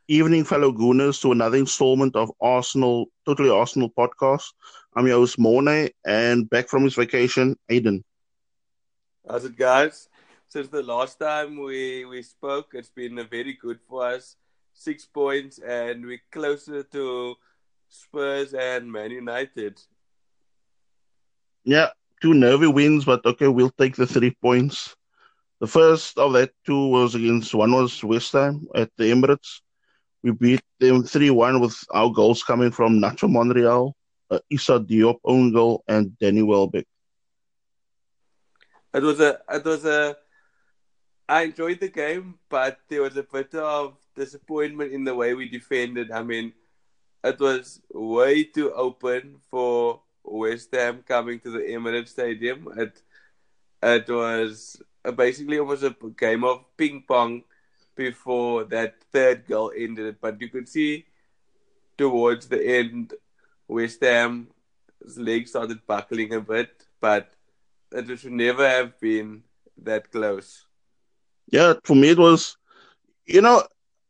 Evening, fellow Gooners, to another installment of Arsenal, Totally Arsenal podcast. I'm your host, Mornay, and back from his vacation, Aiden. How's it, guys? Since the last time we spoke, it's been very good for us. 6 points, and we're closer to Spurs and Man United. Yeah, two nervy wins, but okay, we'll take the 3 points. The first of that two was one was West Ham at the Emirates. We beat them 3-1 with our goals coming from Nacho Monreal, Issa Diop own goal, and Danny Welbeck. It was a. I enjoyed the game, but there was a bit of disappointment in the way we defended. I mean, it was way too open for West Ham coming to the Emirates Stadium. It was basically almost a game of ping pong before that third goal ended. But you could see towards the end, West Ham's legs started buckling a bit, but it should never have been that close. Yeah, for me it was, you know,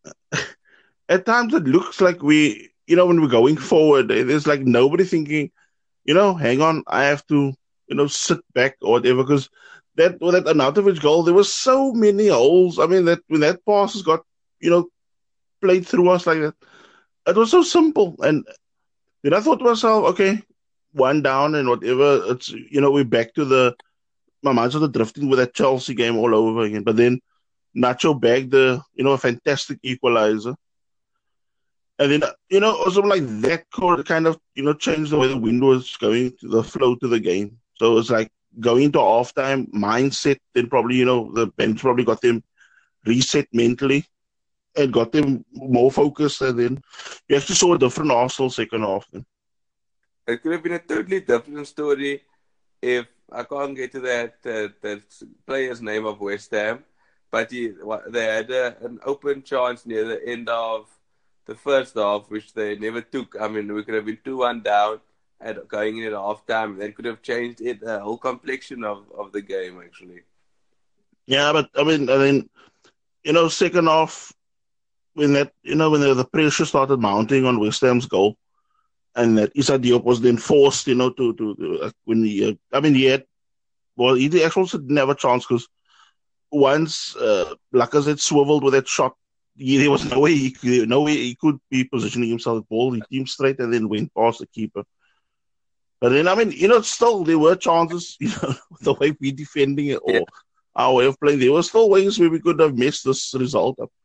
at times it looks like when we're going forward, there's like nobody thinking, hang on, I have to, sit back or whatever. Because that Arnautovic goal, there were so many holes. I mean, that when that pass has got, you know, played through us like that, it was so simple. And then I thought to myself, okay, one down and whatever. It's we're back to my mind's sort of drifting with that Chelsea game all over again. But then Nacho bagged a fantastic equalizer. And then, also like that could kind of, change the way the wind was going to the flow to the game. So it's like going to halftime mindset, then probably, the bench probably got them reset mentally and got them more focused. And then you actually saw a different Arsenal second half. Then. It could have been a totally different story if I can't get to that player's name of West Ham, but they had an open chance near the end of the first half, which they never took. I mean, we could have been 2-1 down at going in at halftime. That could have changed the whole complexion of the game, actually. Yeah, but second half, when the pressure started mounting on West Ham's goal, and that Issa Diop was then forced, when he had, well, he actually didn't have a chance because once Lacazette swiveled with that shot, there was no way he could be positioning himself at ball. He teamed straight and then went past the keeper. But then, still there were chances, the way we defending it Yeah. or our way of playing, there were still ways where we could have messed this result up.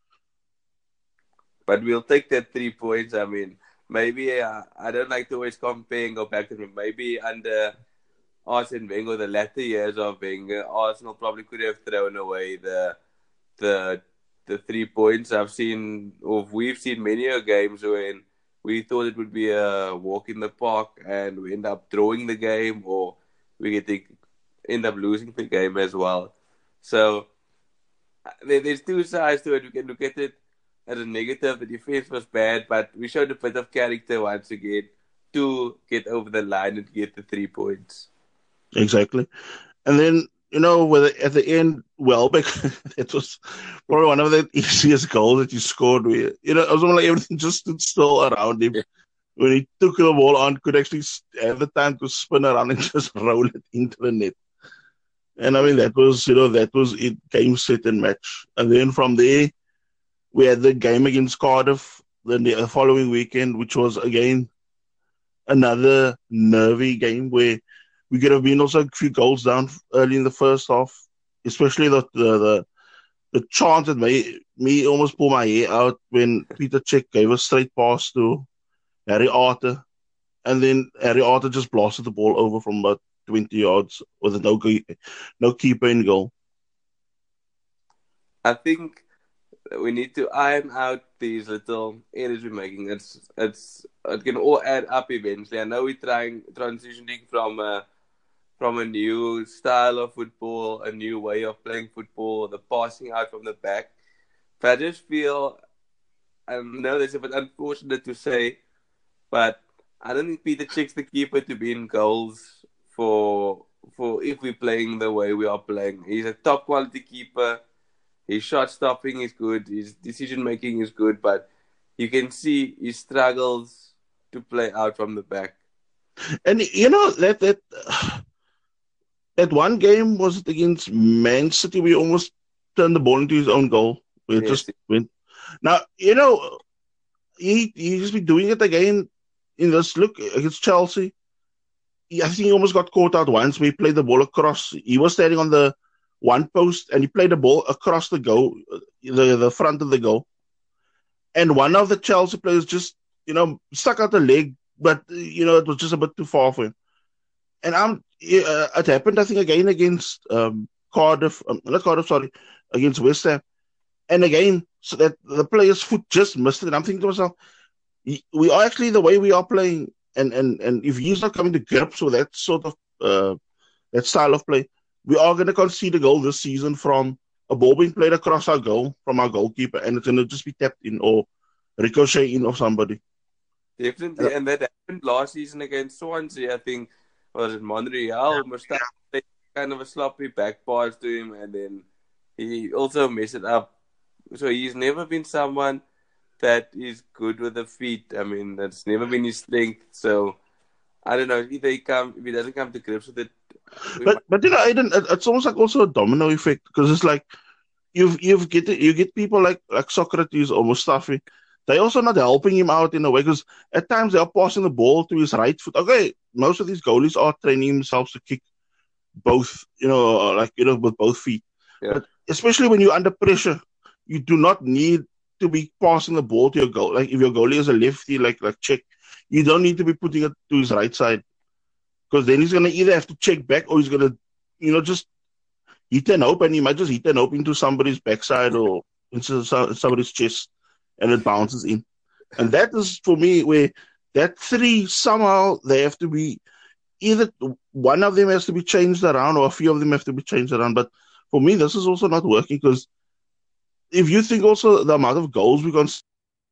But we'll take that 3 points. I mean, maybe I don't like to always compare and go back to them. Maybe under Arsene Wenger, the latter years of Wenger, Arsenal probably could have thrown away the the 3 points. We've seen many games when we thought it would be a walk in the park, and we end up drawing the game, or end up losing the game as well. So there's two sides to it. We can look at it as a negative. The defense was bad, but we showed a bit of character once again to get over the line and get the 3 points. Exactly. And then, at the end, Welbeck, it was probably one of the easiest goals that he scored. Where, it was like everything just stood still around him. When he took the ball on, could actually have the time to spin around and just roll it into the net. And that was it, game, set, and match. And then from there, we had the game against Cardiff the following weekend, which was, again, another nervy game where we could have been also a few goals down early in the first half, especially the chance that made me almost pull my hair out when Peter Cech gave a straight pass to Harry Arter, and then Harry Arter just blasted the ball over from about 20 yards with no keeper in goal. I think we need to iron out these little errors we're making. It can all add up eventually. I know we're trying transitioning from a new style of football, a new way of playing football, the passing out from the back. But I just feel, I know that's a bit unfortunate to say, but I don't think Peter Chick's the keeper to be in goals for if we're playing the way we are playing. He's a top quality keeper. His shot stopping is good. His decision making is good, but you can see he struggles to play out from the back. And that one game was it against Man City. We almost turned the ball into his own goal. We Yes. just went. Now he just be doing it again in this look against Chelsea. I think he almost got caught out once. We played the ball across. He was standing on the one post and he played the ball across the goal, the front of the goal. And one of the Chelsea players just stuck out the leg, but it was just a bit too far for him. And it happened, I think, again against Cardiff, not Cardiff, sorry, against West Ham. And again, so that the player's foot just missed it. And I'm thinking to myself, we are actually the way we are playing, and if he's not coming to grips with that sort of that style of play, we are going to concede a goal this season from a ball being played across our goal from our goalkeeper, and it's going to just be tapped in or ricochet in of somebody. Definitely, and that happened last season against Swansea. I think was it Monreal? Mustafa played kind of a sloppy back pass to him, and then he also messed it up. So he's never been someone that is good with the feet. I mean, that's never been his strength. So I don't know. Either if he doesn't come to grips with it. But Aiden, it's almost like also a domino effect, because it's like you get people like Socrates or Mustafi. They're also not helping him out in a way, because at times they are passing the ball to his right foot. Okay, most of these goalies are training themselves to kick both, with both feet. Yeah. But especially when you're under pressure, you do not need to be passing the ball to your goal. Like if your goalie is a lefty, like Czech, you don't need to be putting it to his right side, because then he's going to either have to check back or he's going to, just hit an open. He might just hit an open into somebody's backside or into somebody's chest, and it bounces in. And that is, for me, where that three, somehow they have to be, either one of them has to be changed around or a few of them have to be changed around. But for me, this is also not working, because if you think also the amount of goals we're going to,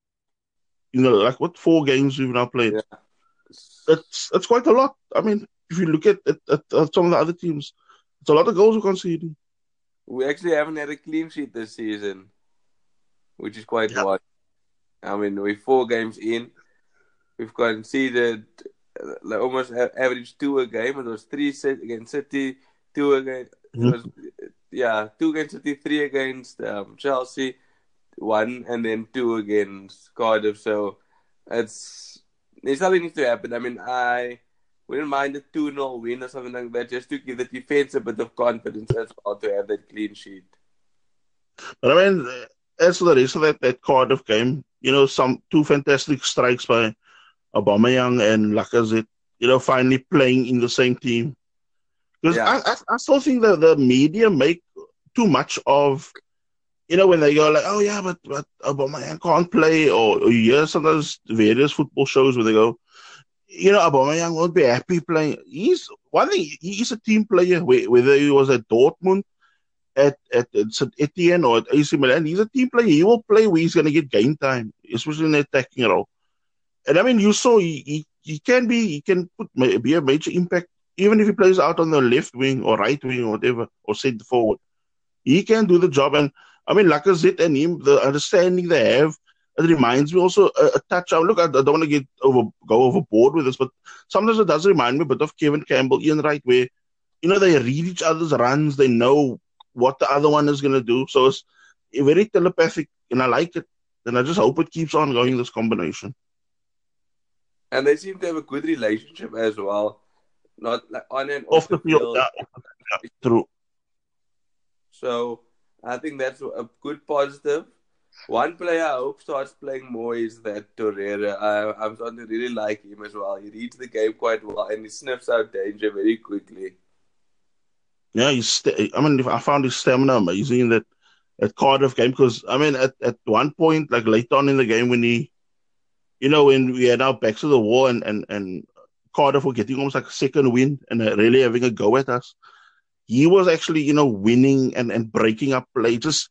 like what 4 games we've now played, Yeah. it's quite a lot. I mean, if you look at some of the other teams, it's a lot of goals we're conceding. We actually haven't had a clean sheet this season, which is quite odd. I mean, we're 4 games in. We've conceded almost average 2 a game. It was 3 against City, 2 against. Mm-hmm. 2 against City, 3 against Chelsea, 1 and then 2 against Cardiff. So there's something needs to happen. I mean, I wouldn't mind a 2-0 win or something like that, just to give the defense a bit of confidence as well to have that clean sheet. But I mean, as for the rest of that Cardiff game, 2 fantastic strikes by Aubameyang and Lacazette, finally playing in the same team. Because I still think that the media make too much of, when they go like, oh yeah, but Aubameyang can't play, or you hear sometimes various football shows where they go, Aubameyang won't be happy playing. He's a team player, whether he was at Dortmund, at St. Etienne or at AC Milan, he's a team player. He will play where he's going to get game time, especially in the attacking role. And I mean, you saw he can be a major impact, even if he plays out on the left wing or right wing or whatever, or centre forward. He can do the job. And I mean, Lacazette and him, the understanding they have, it reminds me also a touch. Look, I don't want to go overboard with this, but sometimes it does remind me a bit of Kevin Campbell, Ian Wright, where, they read each other's runs, they know what the other one is going to do. So it's very telepathic, and I like it. And I just hope it keeps on going, this combination. And they seem to have a good relationship as well. Not like on and off the field. Yeah, true. So I think that's a good positive. One player I hope starts playing more is that Torreira. I'm starting to really like him as well. He reads the game quite well and he sniffs out danger very quickly. Yeah, I found his stamina amazing in that Cardiff game, because I mean, at one point, like late on in the game, when he, when we had our backs to the wall and Cardiff were getting almost like a second win and really having a go at us, he was actually, winning and breaking up play. Just,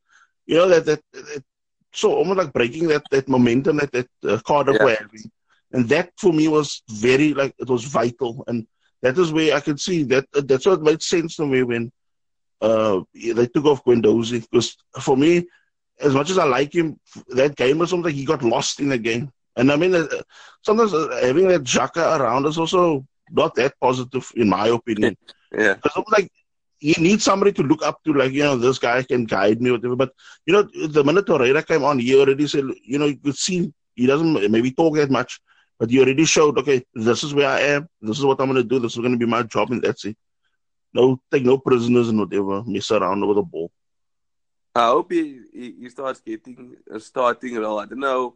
so almost like breaking that momentum that Cardiff were having. And that for me was very, it was vital. And that is where I could see that's what made sense to me when they took off Guendouzi. Because for me, as much as I like him, that game was something he got lost in the game. And I mean, sometimes having that Xhaka around is also not that positive, in my opinion. Yeah. Because like you need somebody to look up to, like, this guy can guide me, whatever. But the minute Torreira came on, he already said, you could see he doesn't maybe talk that much, but he already showed, okay, this is where I am, this is what I'm going to do, this is going to be my job, and that's it. No, take no prisoners and whatever, mess around with the ball. I hope he starts getting a starting role. I don't know.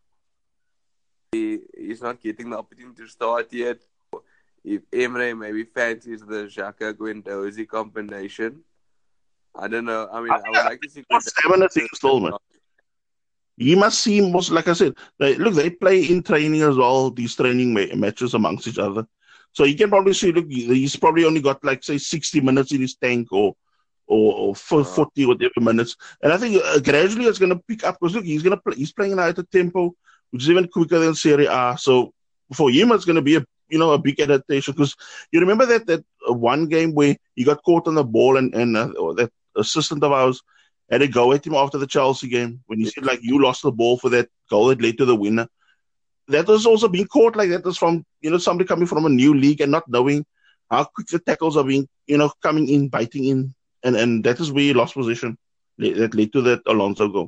He's not getting the opportunity to start yet. If Emre maybe fancies the Xhaka Guendouzi combination, I don't know. I mean, I would like to see. Still, man. He must see most, like I said, they play in training as well, these training matches amongst each other. So you can probably see, look, he's probably only got, like, say, 60 minutes in his tank or 40 whatever minutes. And I think gradually it's going to pick up because, look, he's playing now at a tempo which is even quicker than Serie A. So for him, it's going to be a big adaptation, because you remember that one game where he got caught on the ball and that assistant of ours had a go at him after the Chelsea game when he said, like, you lost the ball for that goal that led to the winner. That was also being caught like that was from, somebody coming from a new league and not knowing how quick the tackles are being, coming in, biting in. And that is where he lost position. That led to that Alonso goal.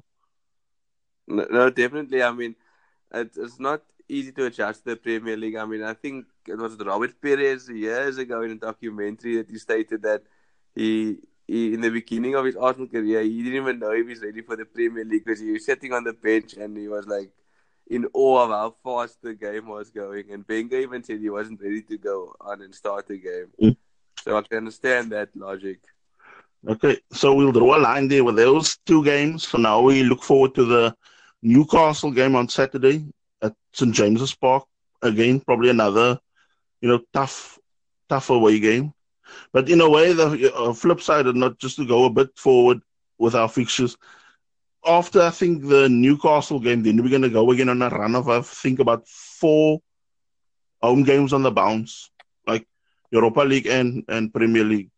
No, definitely. I mean, it's not easy to adjust to the Premier League. I mean, I think it was Robert Perez years ago in a documentary that he stated that he in the beginning of his Arsenal career, he didn't even know if he's ready for the Premier League because he was sitting on the bench and he was like in awe of how fast the game was going. And Wenger even said he wasn't ready to go on and start the game. So I can understand that logic. Okay, so we'll draw a line there with those two games. So now we look forward to the Newcastle game on Saturday at St. James's Park. Again, probably another, tough away game. But in a way, the flip side, and not just to go a bit forward with our fixtures, after, I think, the Newcastle game, then we're going to go again on a run of, I think, about 4 home games on the bounce, like Europa League and Premier League.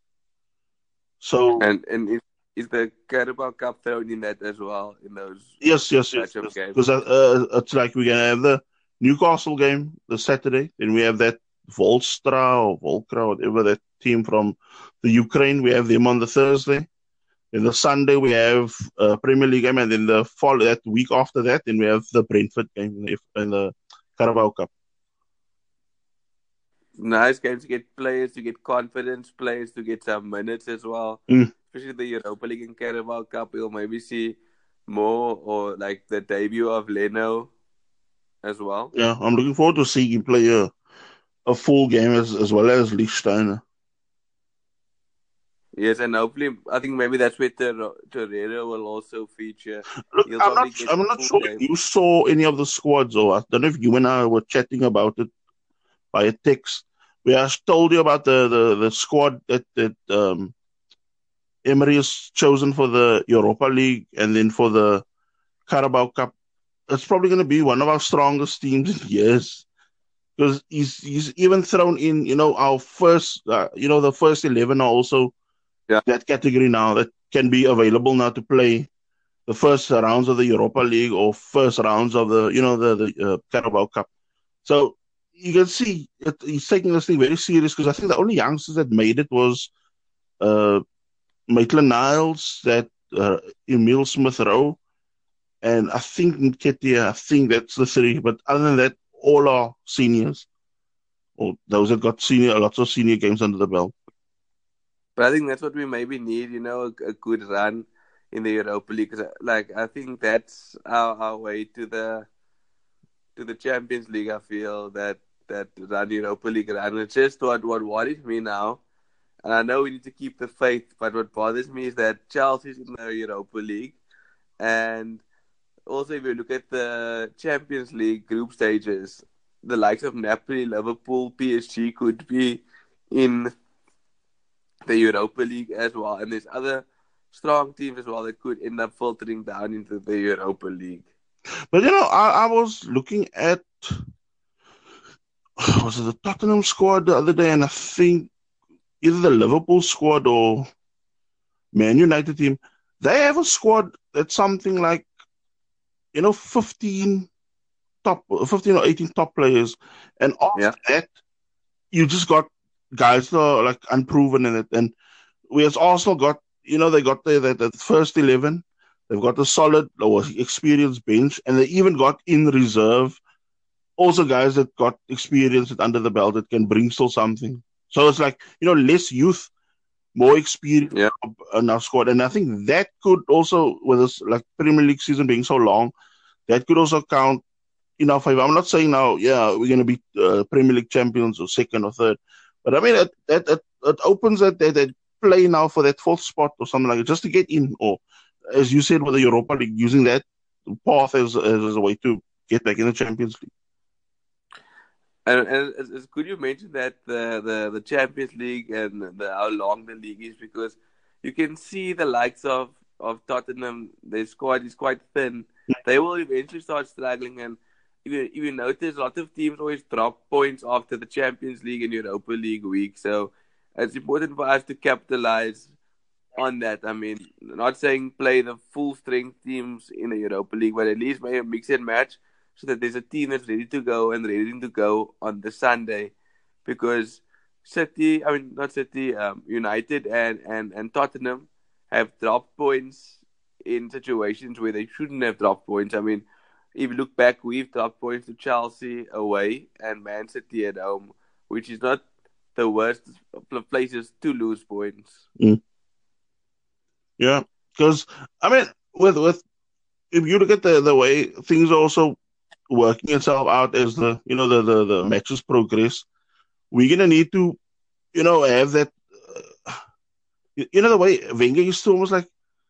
So and is the Carabao Cup thrown in that as well in those? Yes. Because it's like we're gonna have the Newcastle game the Saturday, then we have that Volkra, whatever, that team from the Ukraine. We have them on the Thursday. Then the Sunday we have Premier League game, and then that week after that, then we have the Brentford game in the Carabao Cup. Nice games to get players, to get confidence, players to get some minutes as well. Especially the Europa League and Carabao Cup, we'll maybe see more, or like the debut of Leno as well. Yeah, I'm looking forward to seeing him play a full game as well as Lichtsteiner. Yes, and hopefully, I think maybe that's where Torreira will also feature. Look, I'm not sure if you saw any of the squads, or I don't know if you and I were chatting about it by a text. We have told you about the squad that Emery has chosen for the Europa League and then for the Carabao Cup. It's probably going to be one of our strongest teams in years, because he's even thrown in, our first, the first 11 are also that category now that can be available now to play the first rounds of the Europa League or first rounds of the Carabao Cup. So you can see he's taking this thing very serious, because I think the only youngsters that made it was Maitland-Niles, that Emil Smith-Rowe, and I think Nketiah. I think that's the 3. But other than that, all are seniors, or those that got lots of senior games under the belt. But I think that's what we maybe need, a good run in the Europa League. Cause, I think that's our way to the Champions League. I feel that run Europa League run. It's just what worries me now. And I know we need to keep the faith, but what bothers me is that Chelsea's in the Europa League. And also, if you look at the Champions League group stages, the likes of Napoli, Liverpool, PSG could be in the Europa League as well. And there's other strong teams as well that could end up filtering down into the Europa League. But, I was looking at, was it the Tottenham squad the other day, and I think either the Liverpool squad or Man United team, they have a squad that's something like, 15 or 18 top players. And Yeah. after that, you just got guys that are like unproven in it. And whereas Arsenal got, they got the first 11, they've got a solid or experienced bench, and they even got in reserve also guys that got experience under the belt that can bring still something. So it's like, less youth, more experience Yeah. in our squad. And I think that could also, with this like Premier League season being so long, that could also count in our favor. I'm not saying now, yeah, we're going to be Premier League champions or second or third, but I mean, it opens that play now for that fourth spot or something like it, just to get in, or as you said with the Europa League, using that path as a way to get back in the Champions League. And it's good you mentioned that the Champions League and how long the league is, because you can see the likes of Tottenham, their squad is quite thin. They will eventually start struggling, and if you notice, a lot of teams always drop points after the Champions League and Europa League week. So it's important for us to capitalize on that. I mean, not saying play the full strength teams in the Europa League, but at least maybe mix and match so that there's a team that's ready to go and ready to go on the Sunday. Because City, I mean, not City, United and Tottenham have dropped points in situations where they shouldn't have dropped points. I mean, if you look back, we've dropped points to Chelsea away and Man City at home, which is not the worst places to lose points. Mm. Yeah, because I mean, with if you look at the way things are also working itself out as the matches progress, we're gonna need to have that. The way Wenger used to almost like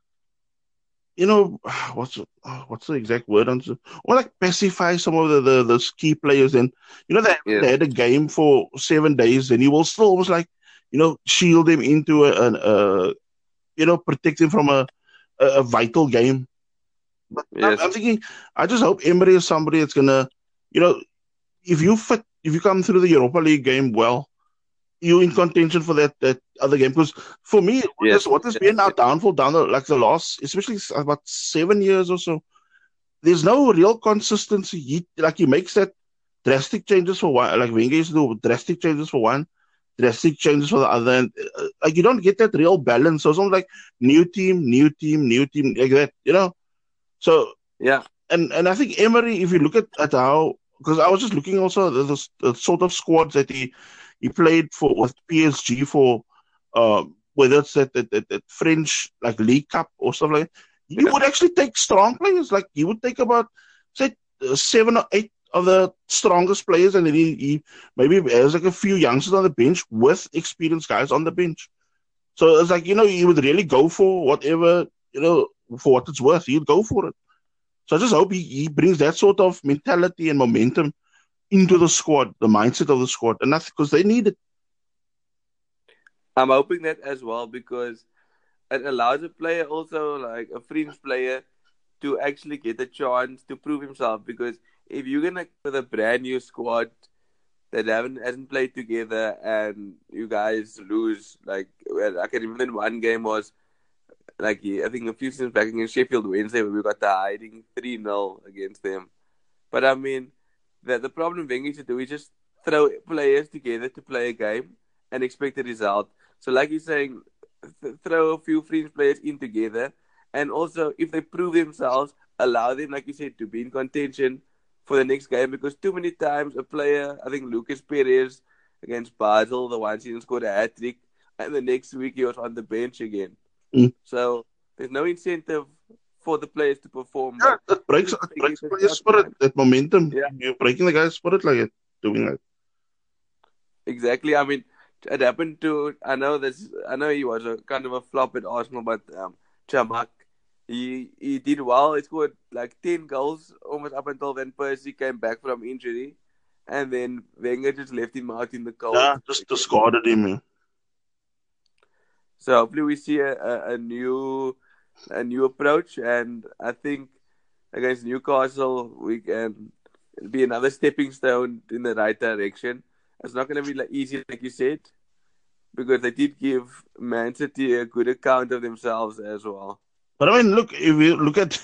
you know what's the exact word on or like pacify some of the key players, and they had a game for 7 days, and he will still almost like shield them into protect them from a vital game. But Yes. I'm thinking, I just hope Emery is somebody that's gonna, if you come through the Europa League game well, you in contention for that other game. Because for me, what has been our downfall down the last, especially about 7 years or so, there's no real consistency. He makes that drastic changes for one, like Wenger used to do, drastic changes for one, drastic changes for the other, and like you don't get that real balance. So it's almost like new team, like that, So Yeah. And I think Emery, if you look at how, because I was just looking also at the sort of squads that he played for with PSG for, whether it's that French like League Cup or stuff like that, he would actually take strong players. Like he would take about say 7 or 8 of the strongest players, and then he maybe has like a few youngsters on the bench with experienced guys on the bench. So it's like he would really go for whatever for what it's worth. He'd go for it. So I just hope he brings that sort of mentality and momentum into the squad, the mindset of the squad, and that's because they need it. I'm hoping that as well, because it allows a player, also like a fringe player, to actually get a chance to prove himself. Because if you're gonna with a brand new squad that hasn't played together and you guys lose, like I can remember one game was like I think a few seasons back against Sheffield Wednesday where we got the hiding 3-0 against them. But I mean, the problem Wenger should do is just throw players together to play a game and expect a result. So like you're saying, throw a few French players in together, and also if they prove themselves, allow them, like you said, to be in contention for the next game. Because too many times a player, I think Lucas Perez against Basel, the one season scored a hat trick, and the next week he was on the bench again. Mm. So there's no incentive for the players to perform. Yeah, it breaks players' spirit, that momentum. Yeah. You're breaking the guy's spirit like it, doing that. Exactly. I mean, it happened to. I know he was a kind of a flop at Arsenal, but Chamak, he did well. He scored like 10 goals almost up until then Percy came back from injury, and then Wenger just left him out in the cold. Yeah, just discarded him. Man. So hopefully we see a new approach, and I think against Newcastle we can be another stepping stone in the right direction. It's not going to be easy, like you said, because they did give Man City a good account of themselves as well. But I mean, look, if you look at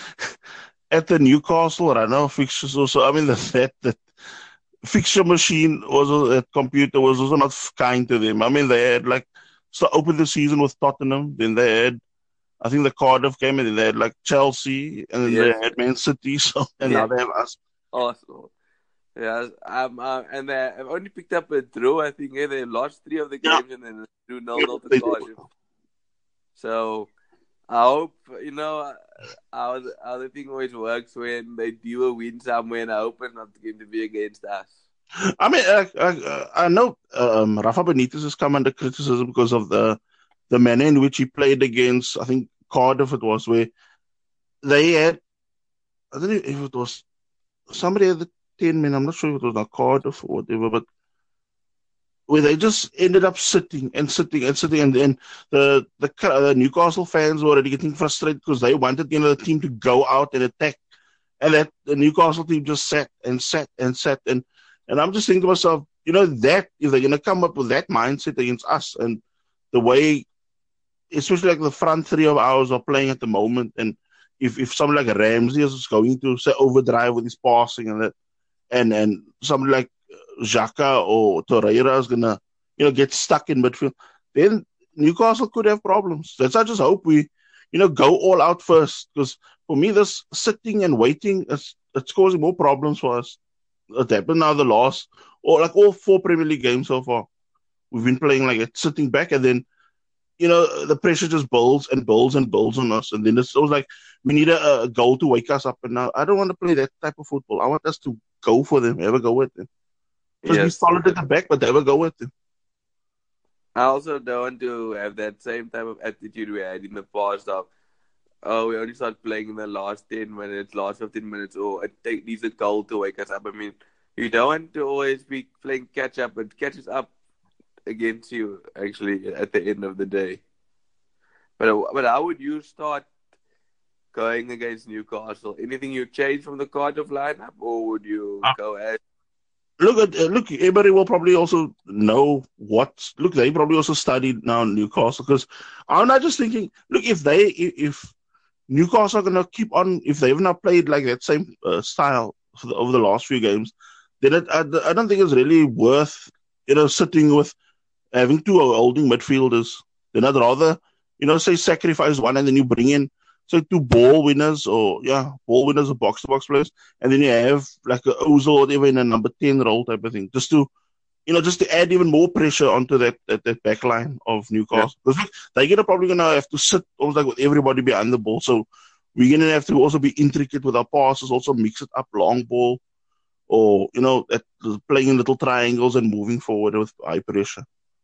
at the Newcastle run of fixtures also, I mean, that fixture machine was that computer was also not kind to them. I mean, they had like so opened the season with Tottenham, then they had I think the Cardiff game, and then they had like Chelsea, and then they Yes. had Man City. So and now Yeah. they have us. Arsenal. Yes. And they have only picked up a draw. I think they lost 3 of the Yeah, games and then drew 0-0 to they did. Cardiff. So I hope how the thing always works when they do a win somewhere. And I hope it's not going to be against us. I mean, I know Rafa Benitez has come under criticism because of the manner in which he played against, I think, Cardiff it was, where they had, I don't know if it was somebody at the 10 men, I'm not sure if it was not Cardiff or whatever, but where they just ended up sitting and sitting and sitting, and then the Newcastle fans were already getting frustrated because they wanted the team to go out and attack, and that the Newcastle team just sat and sat and sat, and I'm just thinking to myself, that if they're gonna come up with that mindset against us and the way, especially like the front three of ours are playing at the moment, and if someone like Ramsey is going to say overdrive with his passing and that, and somebody like Xhaka or Torreira is gonna get stuck in midfield, then Newcastle could have problems. That's I just hope we go all out first, because for me this sitting and waiting it's causing more problems for us. It happened now the last, or like all 4 Premier League games so far. We've been playing like it, sitting back, and then the pressure just builds and builds and builds on us. And then it's always like we need a goal to wake us up. And now I don't want to play that type of football. I want us to go for them, have a go with them. Just be Yes. solid at the back, but have a go with them. I also don't want to have that same type of attitude we had in the past of, oh, we only start playing in the last 10 minutes, last 15 minutes, or it needs a goal to wake us up. I mean, you don't want to always be playing catch up. It catches up against you, actually, at the end of the day. But how would you start going against Newcastle? Anything you change from the Cardiff lineup, or would you go as... Look, everybody will probably also know what. Look, they probably also studied now Newcastle, because I'm not just thinking. Look, if Newcastle are gonna keep on, if they've not played like that same style over the last few games, then I don't think it's really worth sitting with having 2 holding midfielders. Then I'd rather say sacrifice one and then you bring in say 2 ball winners, or ball winners or box to box players, and then you have like a Ozil or whatever in a number 10 role type of thing, just to add even more pressure onto that back line of Newcastle. Because they're probably gonna have to sit almost like with everybody behind the ball. So we're gonna have to also be intricate with our passes, also mix it up long ball, or playing in little triangles and moving forward with high pressure.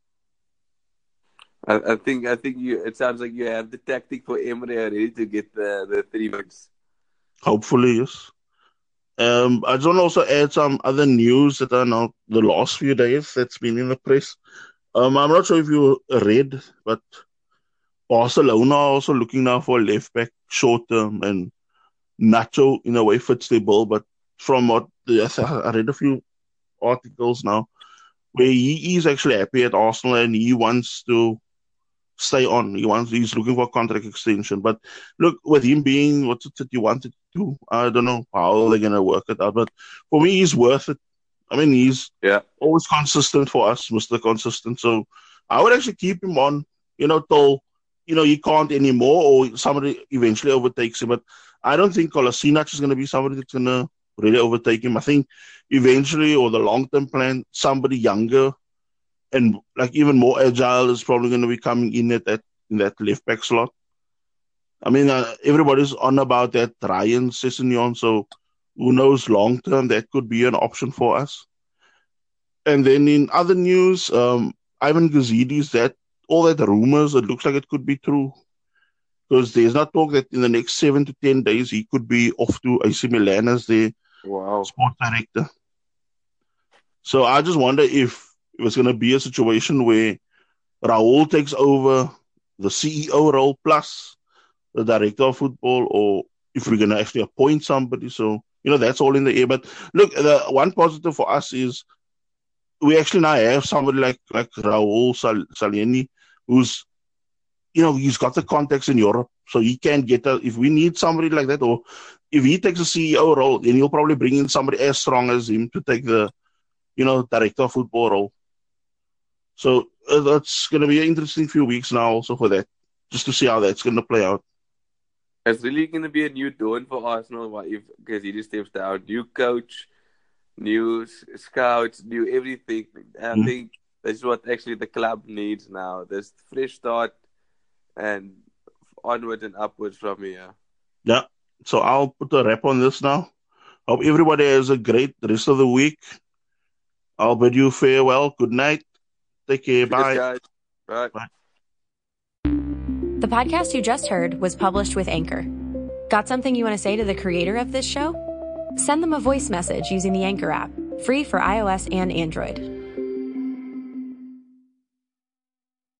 I think you. It sounds like you have the tactic for Emre ready to get the 3 points. Hopefully, yes. I just want to also add some other news that are now the last few days that's been in the press. I'm not sure if you read, but Barcelona are also looking now for a left back short term, and Nacho in a way fits their bill. But from what I read a few articles now where he is actually happy at Arsenal and he wants to stay on. He's looking for a contract extension. But look, with him being what's it that you wanted to, I don't know how they're gonna work it out. But for me, he's worth it. I mean, he's always consistent for us, Mr. Consistent. So I would actually keep him on, till he can't anymore, or somebody eventually overtakes him. But I don't think Kolasinac is going to be somebody that's going to really overtake him. I think eventually, or the long-term plan, somebody younger and like even more agile is probably going to be coming in in that left back slot. I mean, everybody's on about that Ryan Sessegnon, so who knows, long term that could be an option for us. And then in other news, Ivan Gazidis, that all that rumors, it looks like it could be true, because there's not talk that in the next 7 to 10 days he could be off to AC Milan as the sport director. So I just wonder if it's going to be a situation where Raul takes over the CEO role plus the director of football, or if we're going to actually appoint somebody. So, that's all in the air. But look, the one positive for us is we actually now have somebody like Raul Saleni, who's, he's got the contacts in Europe. So he can get if we need somebody like that, or if he takes a CEO role, then he'll probably bring in somebody as strong as him to take the, director of football role. So that's going to be an interesting few weeks now also for that, just to see how that's going to play out. It's really going to be a new dawn for Arsenal if Gazidis steps down. New coach, new scouts, new everything. I think that's what actually the club needs now. This fresh start and onwards and upwards from here. Yeah. So I'll put a wrap on this now. Hope everybody has a great rest of the week. I'll bid you farewell. Good night. Take care. Bye. Guys. Bye. Bye. The podcast you just heard was published with Anchor. Got something you want to say to the creator of this show? Send them a voice message using the Anchor app, free for iOS and Android.